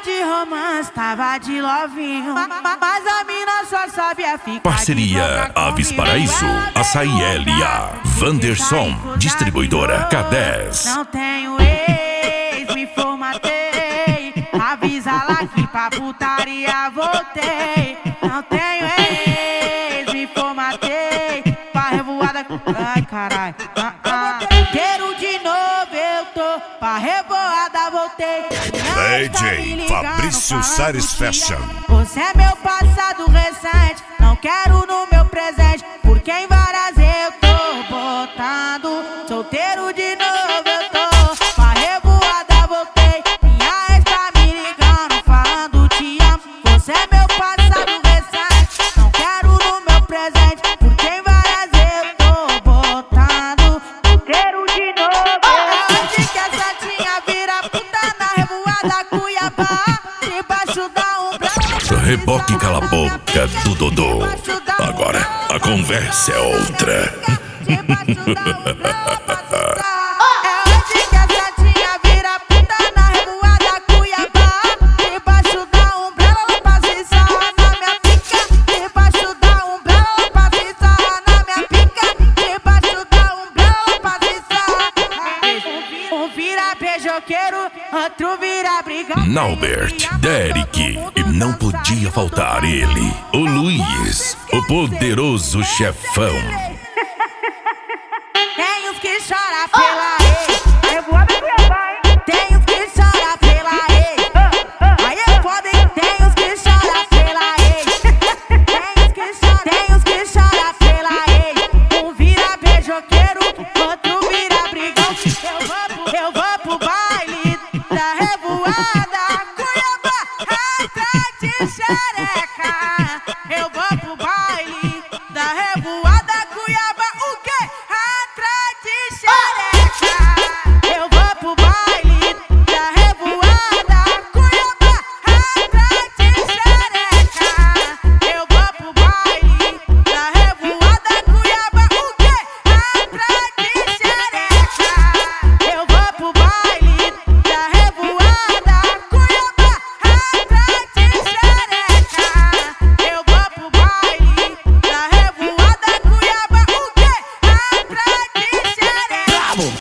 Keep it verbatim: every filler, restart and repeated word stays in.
de romance, tava de lovinho, mas a mina só sabia ficar. Parceria Aves Paraíso, Açaí L A, Wanderson, distribuidora K dez. Não tenho ex, me formatei. Avisa lá que pra putaria voltei. Não tenho ex, me formatei. Pra revoada, ai carai. Ah, ah. Quero de novo, eu tô. Pra revoada voltei. D J Fabrício Sares Fashion. Você é meu passado recente, não quero no meu presente, porque em várias eu tô botando. Solteiro de novo eu tô, pra revoada voltei. Minha ex tá me ligando, falando te amo. Você é meu passado recente, não quero no meu presente, porque em várias eu tô botando. Solteiro de novo. É hoje que essa tinha vira puta na revoada Cuiabá, debaixo da umbra. Reboque cala a boca do Dodô. Agora a conversa é outra. Debaixo da umbra, é hoje que essa tinha vira puta na revoada Cuiabá. Debaixo da umbrella, ela passa e sarra na minha pica. Debaixo da umbrella, ela passa e sarra na minha pica. Debaixo da umbrella, ela passa e sarra. Um vira beijoqueiro, outro vira brigão. Naubert, Derek, e não podia faltar ele, o Luiz, o poderoso chefão. Tem uns que choram pela ex, revoada Cuiabá, hein? Tem uns que choram pela ex, aí é foda, hein? Tem uns que choram pela ex, tem uns que choram, tem uns que choram pela ex. Um vira beijoqueiro, outro vira brigão. Eu vou pro, eu vou pro baile da revoada.